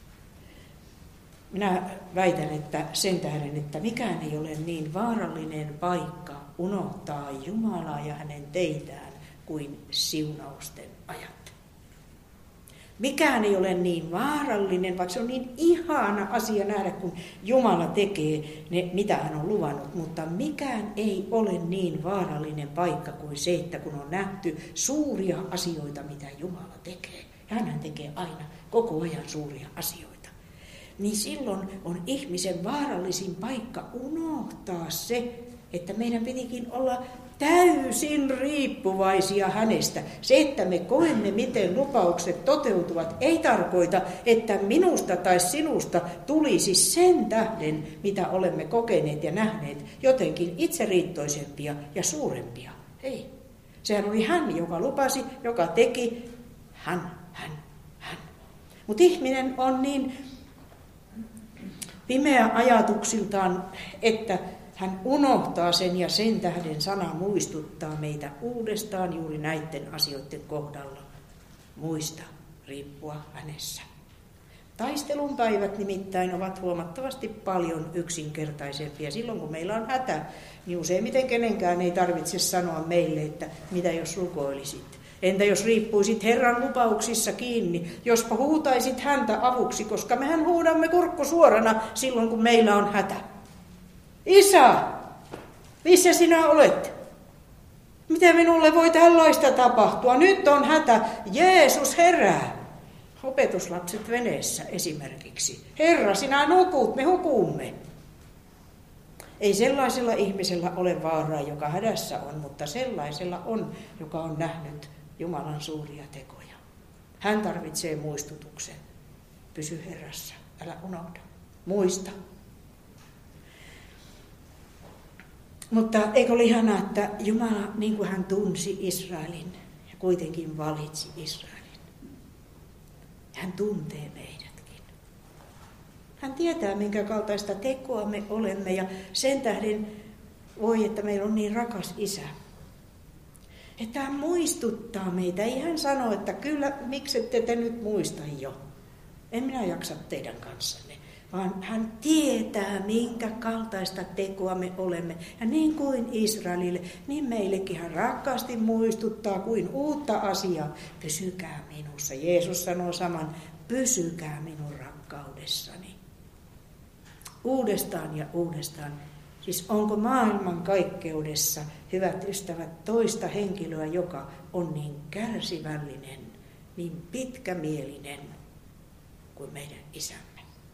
Minä väitän, että sen tähden, että mikään ei ole niin vaarallinen paikka unohtaa Jumalaa ja hänen teitään kuin siunausten ajat. Mikään ei ole niin vaarallinen, vaikka se on niin ihana asia nähdä, kun Jumala tekee ne, mitä hän on luvannut. Mutta mikään ei ole niin vaarallinen paikka kuin se, että kun on nähty suuria asioita, mitä Jumala tekee. Ja hän tekee aina koko ajan suuria asioita. Niin silloin on ihmisen vaarallisin paikka unohtaa se, että meidän pitikin olla täysin riippuvaisia hänestä. Se, että me koemme, miten lupaukset toteutuvat, ei tarkoita, että minusta tai sinusta tulisi sen tähden, mitä olemme kokeneet ja nähneet, jotenkin itseriittoisempia ja suurempia. Ei. Sehän oli hän, joka lupasi, joka teki. Hän. Mutta ihminen on niin pimeä ajatuksiltaan, että hän unohtaa sen ja sen tähden sana muistuttaa meitä uudestaan juuri näiden asioiden kohdalla. Muista riippua hänessä. Taistelun päivät nimittäin ovat huomattavasti paljon yksinkertaisempia. Silloin kun meillä on hätä, niin useimmiten kenenkään ei tarvitse sanoa meille, että mitä jos rukoilisit. Entä jos riippuisit Herran lupauksissa kiinni, jospa huutaisit häntä avuksi, koska mehän huudamme kurkku suorana silloin kun meillä on hätä. Isä, missä sinä olet? Miten minulle voi tällaista tapahtua? Nyt on hätä. Jeesus herää. Opetuslapset veneessä esimerkiksi. Herra, sinä nukut, me hukumme. Ei sellaisella ihmisellä ole vaaraa, joka hädässä on, mutta sellaisella on, joka on nähnyt Jumalan suuria tekoja. Hän tarvitsee muistutuksen. Pysy Herrassa, älä unohda. Muista. Mutta eikö ole ihanaa, että Jumala, niin kuin hän tunsi Israelin ja kuitenkin valitsi Israelin. Hän tuntee meidätkin. Hän tietää, minkä kaltaista tekoa me olemme ja sen tähden voi, että meillä on niin rakas isä. Että hän muistuttaa meitä. Ei hän sano, että kyllä, miksette te nyt muista jo. En minä jaksa teidän kanssanne. Vaan hän tietää, minkä kaltaista tekoa me olemme. Ja niin kuin Israelille, niin meillekin hän rakkaasti muistuttaa kuin uutta asiaa. Pysykää minussa. Jeesus sanoo saman, pysykää minun rakkaudessani. Uudestaan ja uudestaan. Siis onko maailmankaikkeudessa, hyvät ystävät, toista henkilöä, joka on niin kärsivällinen, niin pitkämielinen kuin meidän isämme?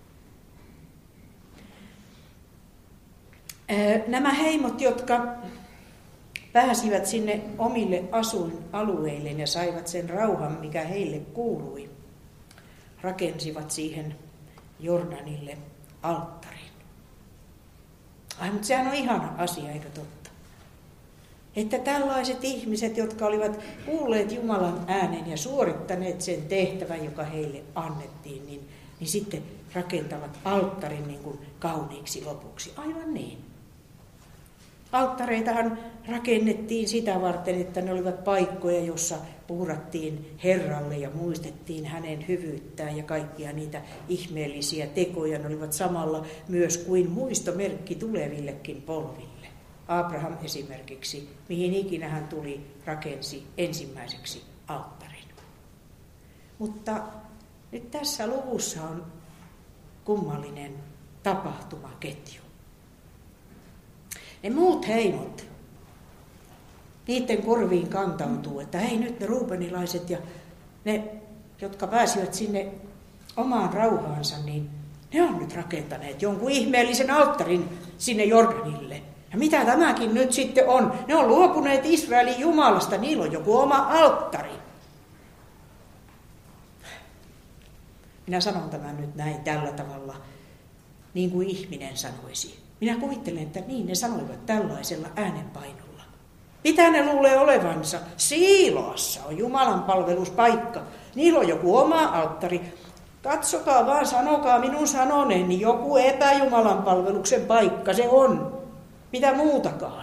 Nämä heimot, jotka pääsivät sinne omille asuinalueilleen ja saivat sen rauhan, mikä heille kuului, rakensivat siihen Jordanille alttarin. Ai, mutta sehän on ihana asia, eikö totta? Että tällaiset ihmiset, jotka olivat kuulleet Jumalan äänen ja suorittaneet sen tehtävän, joka heille annettiin, niin sitten rakentavat alttarin niin kuin kauniiksi lopuksi. Aivan niin. Alttareitahan rakennettiin sitä varten, että ne olivat paikkoja, jossa puhuttiin Herralle ja muistettiin hänen hyvyyttään ja kaikkia niitä ihmeellisiä tekoja. Ne olivat samalla myös kuin muistomerkki tulevillekin polville. Abraham esimerkiksi, mihin ikinä hän tuli, rakensi ensimmäiseksi alttarin. Mutta nyt tässä luvussa on kummallinen tapahtumaketju. Ne muut heimot, niiden korviin kantautuu, että hei, nyt ne ruubenilaiset ja ne, jotka pääsivät sinne omaan rauhaansa, niin ne on nyt rakentaneet jonkun ihmeellisen alttarin sinne Jordanille. Ja mitä tämäkin nyt sitten on? Ne on luopuneet Israelin Jumalasta, niillä on joku oma alttari. Minä sanon tämän nyt näin tällä tavalla, niin kuin ihminen sanoisi. Minä kuvittelen, että niin ne sanoivat tällaisella äänenpainolla. Mitä ne luulee olevansa? Siiloassa on Jumalan palveluspaikka. Niillä on joku oma alttari. Katsokaa vaan, sanokaa minun sanoneeni, joku epäjumalan palveluksen paikka se on. Mitä muutakaan?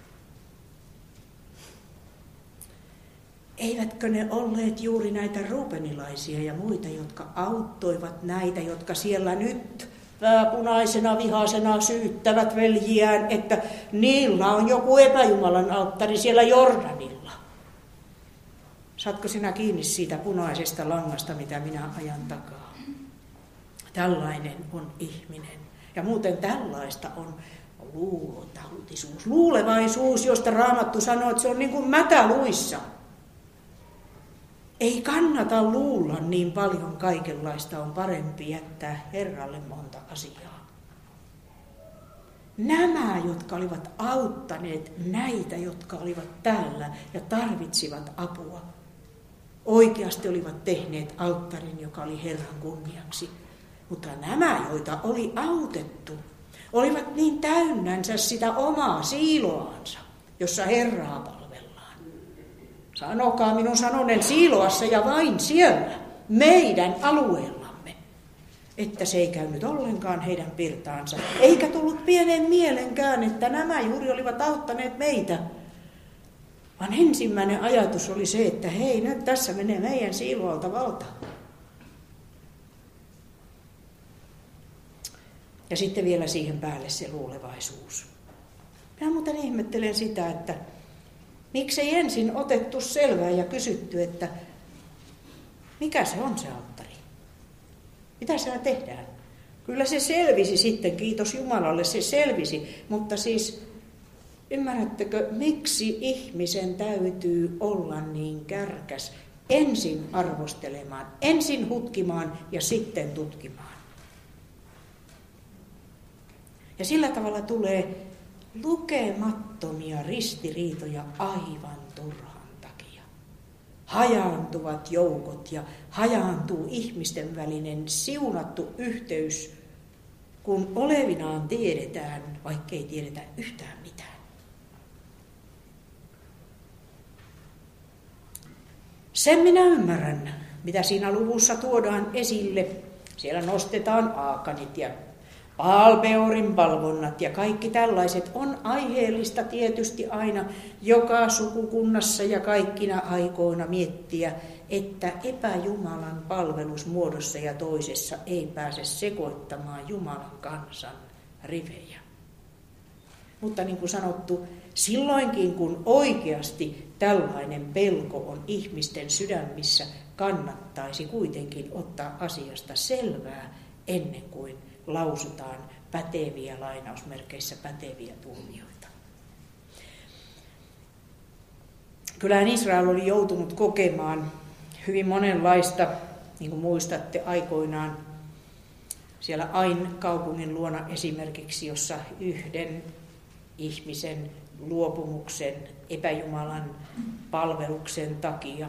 Eivätkö ne olleet juuri näitä ruubenilaisia ja muita, jotka auttoivat näitä, jotka siellä nyt punaisena vihaisena syyttävät veljiään, että niillä on joku epäjumalan alttari siellä Jordanilla. Saatko sinä kiinni siitä punaisesta langasta, mitä minä ajan takaa? Tällainen on ihminen. Ja muuten tällaista on luulotautisuus, luulevaisuus, josta Raamattu sanoo, että se on niin kuin mätäluissa. Ei kannata luulla niin paljon kaikenlaista, on parempi jättää Herralle monta asiaa. Nämä, jotka olivat auttaneet näitä, jotka olivat täällä ja tarvitsivat apua, oikeasti olivat tehneet alttarin, joka oli Herran kunniaksi. Mutta nämä, joita oli autettu, olivat niin täynnänsä sitä omaa siiloansa, jossa Herraa palvellaan. Sanokaa minun sanonen Siiloassa ja vain siellä, meidän alueellamme, että se ei käynyt ollenkaan heidän pirtaansa. Eikä tullut pienen mielenkään, että nämä juuri olivat auttaneet meitä. Vaan ensimmäinen ajatus oli se, että hei, nyt tässä menee meidän Siiloalta valta. Ja sitten vielä siihen päälle se luulevaisuus. Minä muuten ihmettelen sitä, että miksei ensin otettu selvää ja kysytty, että mikä se on se alttari? Mitä siellä tehdään? Kyllä se selvisi sitten, kiitos Jumalalle, se selvisi. Mutta siis, ymmärrättekö, miksi ihmisen täytyy olla niin kärkäs ensin arvostelemaan, ensin hutkimaan ja sitten tutkimaan? Ja sillä tavalla tulee lukemattomia ristiriitoja aivan turhan takia. Hajaantuvat joukot ja hajaantuu ihmisten välinen siunattu yhteys, kun olevinaan tiedetään, vaikkei tiedetä yhtään mitään. Sen minä ymmärrän, mitä siinä luvussa tuodaan esille. Siellä nostetaan Aakanit ja Baal-peorin palvonnat ja kaikki tällaiset on aiheellista tietysti aina joka sukukunnassa ja kaikkina aikoina miettiä, että epäjumalan palvelus muodossa ja toisessa ei pääse sekoittamaan Jumalan kansan rivejä. Mutta niin kuin sanottu, silloinkin kun oikeasti tällainen pelko on ihmisten sydämissä, kannattaisi kuitenkin ottaa asiasta selvää ennen kuin lausutaan päteviä, lainausmerkeissä päteviä tuomioita. Kyllähän Israel oli joutunut kokemaan hyvin monenlaista, niin kuin muistatte aikoinaan, siellä Ain kaupungin luona esimerkiksi, jossa yhden ihmisen luopumuksen, epäjumalan palveluksen takia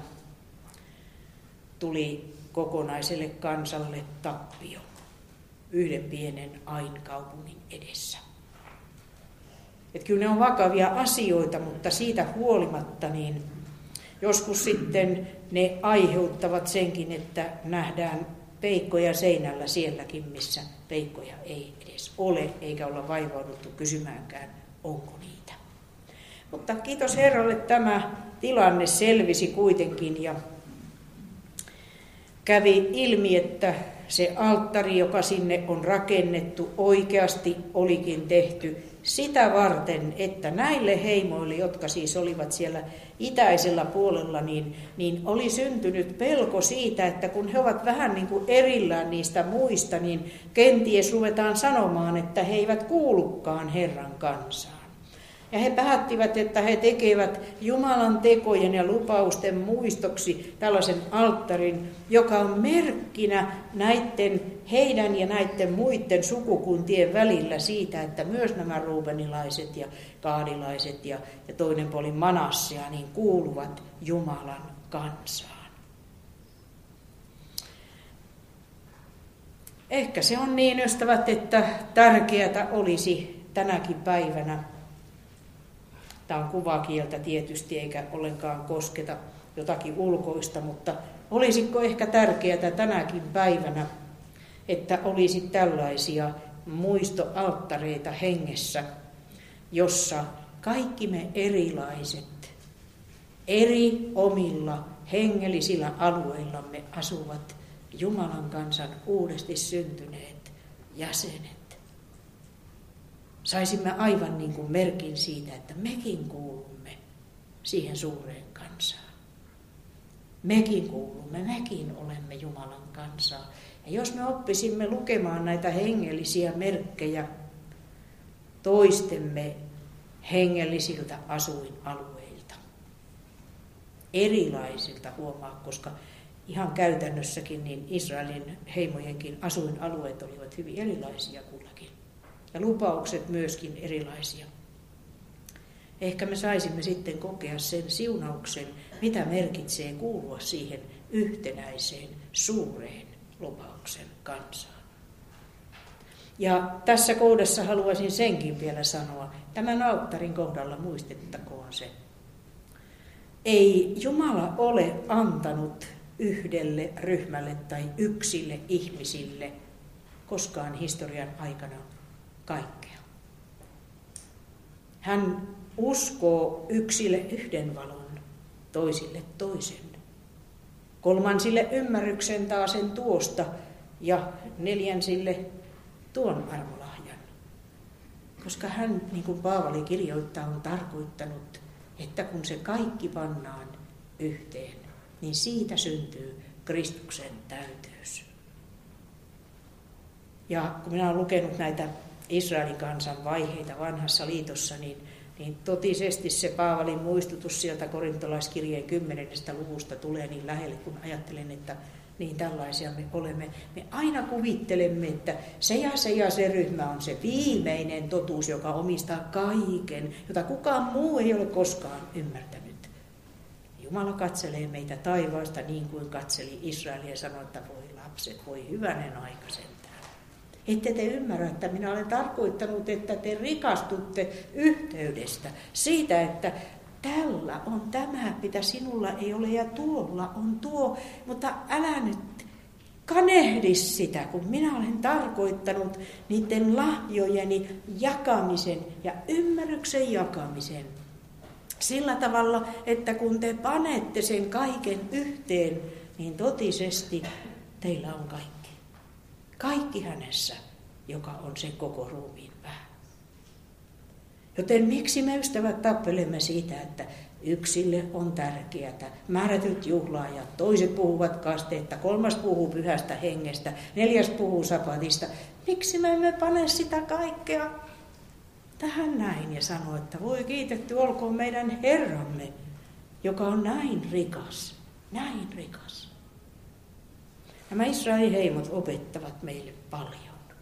tuli kokonaiselle kansalle tappio yhden pienen Ain kaupungin edessä. Että kyllä ne on vakavia asioita, mutta siitä huolimatta niin joskus sitten ne aiheuttavat senkin, että nähdään peikkoja seinällä sielläkin, missä peikkoja ei edes ole, eikä olla vaivauduttu kysymäänkään, onko niitä. Mutta kiitos Herralle, tämä tilanne selvisi kuitenkin ja kävi ilmi, että se alttari, joka sinne on rakennettu, oikeasti olikin tehty sitä varten, että näille heimoille, jotka siis olivat siellä itäisellä puolella, niin oli syntynyt pelko siitä, että kun he ovat vähän niin kuin erillään niistä muista, niin kenties ruvetaan sanomaan, että he eivät kuulukaan Herran kansaan. Ja he päättivät, että he tekevät Jumalan tekojen ja lupausten muistoksi tällaisen alttarin, joka on merkkinä heidän ja näiden muiden sukukuntien välillä siitä, että myös nämä ruubenilaiset ja gaadilaiset ja toinen puoli Manassea niin kuuluvat Jumalan kansaan. Ehkä se on niin, ystävät, että tärkeää olisi tänäkin päivänä. Tämä on kuvakieltä tietysti, eikä ollenkaan kosketa jotakin ulkoista, mutta olisiko ehkä tärkeää tänäkin päivänä, että olisi tällaisia muistoalttareita hengessä, jossa kaikki me erilaiset, eri omilla hengellisillä alueillamme asuvat Jumalan kansan uudesti syntyneet jäsenet. Saisimme aivan niin kuin merkin siitä, että mekin kuulumme siihen suureen kansaan. Mekin kuulumme, mekin olemme Jumalan kansaa. Ja jos me oppisimme lukemaan näitä hengellisiä merkkejä toistemme hengellisiltä asuinalueilta, erilaisilta huomaa, koska ihan käytännössäkin niin Israelin heimojenkin asuinalueet olivat hyvin erilaisia kullakin. Ja lupaukset myöskin erilaisia. Ehkä me saisimme sitten kokea sen siunauksen, mitä merkitsee kuulua siihen yhtenäiseen, suureen lupauksen kansaan. Ja tässä kohdassa haluaisin senkin vielä sanoa. Tämän alttarin kohdalla muistettakoon se. Ei Jumala ole antanut yhdelle ryhmälle tai yksille ihmisille koskaan historian aikana kaikkea. Hän uskoo yksille yhden valon, toisille toisen. Kolmansille ymmärryksen taasen tuosta ja neljänsille tuon armolahjan. Koska hän, niin kuin Paavali kirjoittaa, on tarkoittanut, että kun se kaikki pannaan yhteen, niin siitä syntyy Kristuksen täyteys. Ja kun minä olen lukenut näitä Israelin kansan vaiheita vanhassa liitossa, niin totisesti se Paavalin muistutus sieltä korintolaiskirjeen 10. luvusta tulee niin lähelle, kun ajattelen, että niin tällaisia me olemme. Me aina kuvittelemme, että se ryhmä on se viimeinen totuus, joka omistaa kaiken, jota kukaan muu ei ole koskaan ymmärtänyt. Jumala katselee meitä taivaasta niin kuin katseli Israelia ja sanoi, että voi lapset, voi hyvänen aika sentään. Ette te ymmärrä, että minä olen tarkoittanut, että te rikastutte yhteydestä siitä, että tällä on tämä, mitä sinulla ei ole, ja tuolla on tuo, mutta älä nyt kanehdi sitä, kun minä olen tarkoittanut niiden lahjojeni jakamisen ja ymmärryksen jakamisen sillä tavalla, että kun te panette sen kaiken yhteen, niin totisesti teillä on kaikki. Kaikki hänessä, joka on sen koko ruumiin pää. Joten miksi me ystävät tappelemme siitä, että Yksille on tärkeää. Määrätyt juhlaajat, toiset puhuvat kasteetta, kolmas puhuu pyhästä hengestä, neljäs puhuu sapatista. Miksi me emme pane sitä kaikkea tähän näin ja sano, että voi kiitetty olkoon meidän Herramme, joka on näin rikas, näin rikas. Nämä Israelin heimot opettavat meille paljon.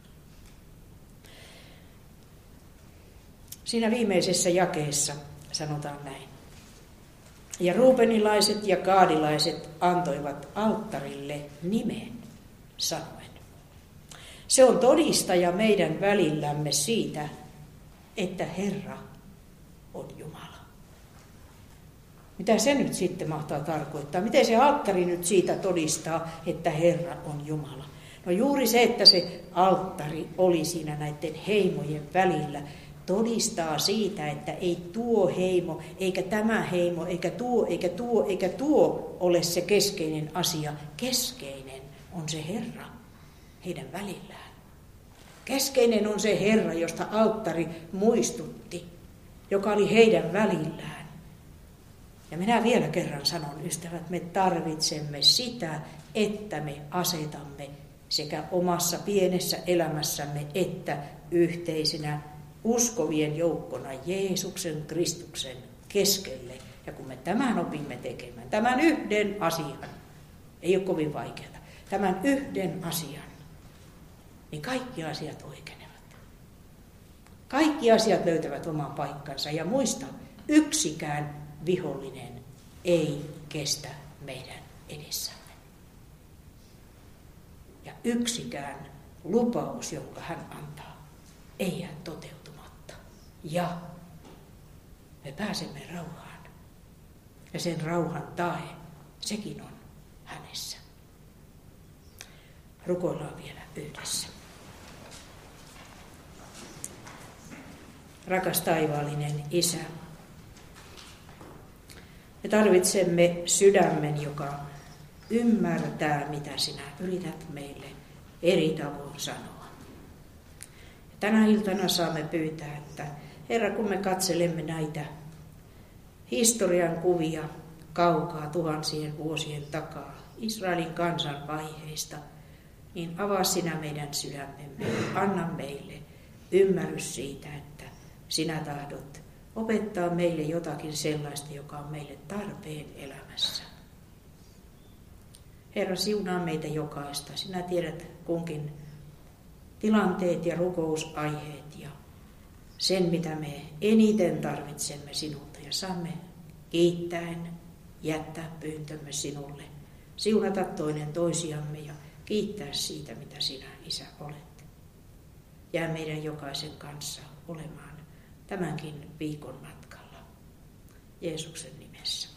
Siinä viimeisessä jakeessa sanotaan näin. Ja ruubenilaiset ja gaadilaiset antoivat alttarille nimen sanoen. Se on todistaja meidän välillämme siitä, että Herra on Jumala. Mitä se nyt sitten mahtaa tarkoittaa? Miten se alttari nyt siitä todistaa, että Herra on Jumala? No juuri se, että se alttari oli siinä näiden heimojen välillä, todistaa siitä, että ei tuo heimo, eikä tämä heimo, eikä tuo ole se keskeinen asia. Keskeinen on se Herra heidän välillään. Keskeinen on se Herra, josta alttari muistutti, joka oli heidän välillään. Ja minä vielä kerran sanon, ystävät, me tarvitsemme sitä, että me asetamme sekä omassa pienessä elämässämme että yhteisinä uskovien joukkona Jeesuksen Kristuksen keskelle. Ja kun me tämän opimme tekemään, tämän yhden asian, ei ole kovin vaikeaa, tämän yhden asian, niin kaikki asiat oikenevat. Kaikki asiat löytävät oman paikkansa ja muista, yksikään vihollinen ei kestä meidän edessämme. Ja yksikään lupaus, jonka hän antaa, ei jää toteutumatta. Ja me pääsemme rauhaan. Ja sen rauhan tae, sekin on hänessä. Rukoillaan vielä yhdessä. Rakas taivaallinen Isä, me tarvitsemme sydämen, joka ymmärtää, mitä sinä yrität meille eri tavoin sanoa. Tänä iltana saamme pyytää, että Herra, kun me katselemme näitä historian kuvia kaukaa tuhansien vuosien takaa, Israelin kansan vaiheista, niin avaa sinä meidän sydämemme, anna meille ymmärrys siitä, että sinä tahdot opettaa meille jotakin sellaista, joka on meille tarpeen elämässä. Herra, siunaa meitä jokaista. Sinä tiedät kunkin tilanteet ja rukousaiheet ja sen, mitä me eniten tarvitsemme sinulta. Ja saamme kiittäen jättää pyyntömme sinulle, siunata toinen toisiamme ja kiittää siitä, mitä sinä, Isä, olet. Jää meidän jokaisen kanssa olemaan tämänkin viikon matkalla. Jeesuksen nimessä.